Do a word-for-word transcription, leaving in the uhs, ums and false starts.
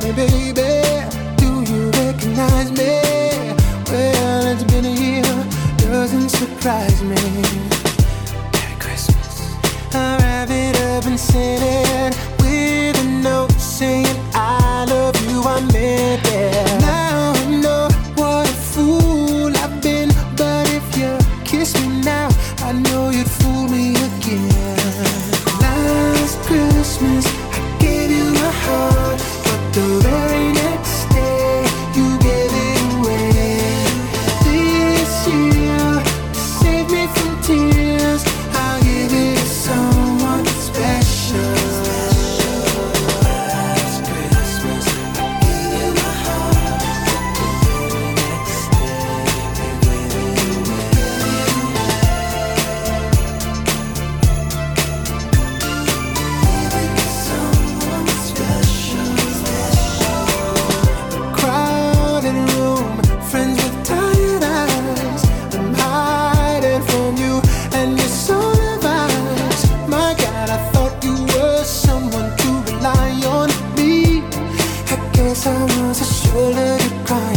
me, baby. Do you recognize me? Well, it's been a year, doesn't surprise me. Merry Christmas. I wrap it up and send it with a note saying I love you, I meant it. Now I know what a fool I've been, but if you kiss me now, I know you'd fool me again. Last Christmas I gave you my heart, but the very next day you gave it away. This year to save me from tears, I'll give it to someone special. Last Christmas I gave you my heart, but the very next day you gave it away. Someone special. Crowded room, friends with tired eyes. I'm hiding from you, and you're so advised. My God, I thought you were someone to rely on me. I guess I was a shoulder to cry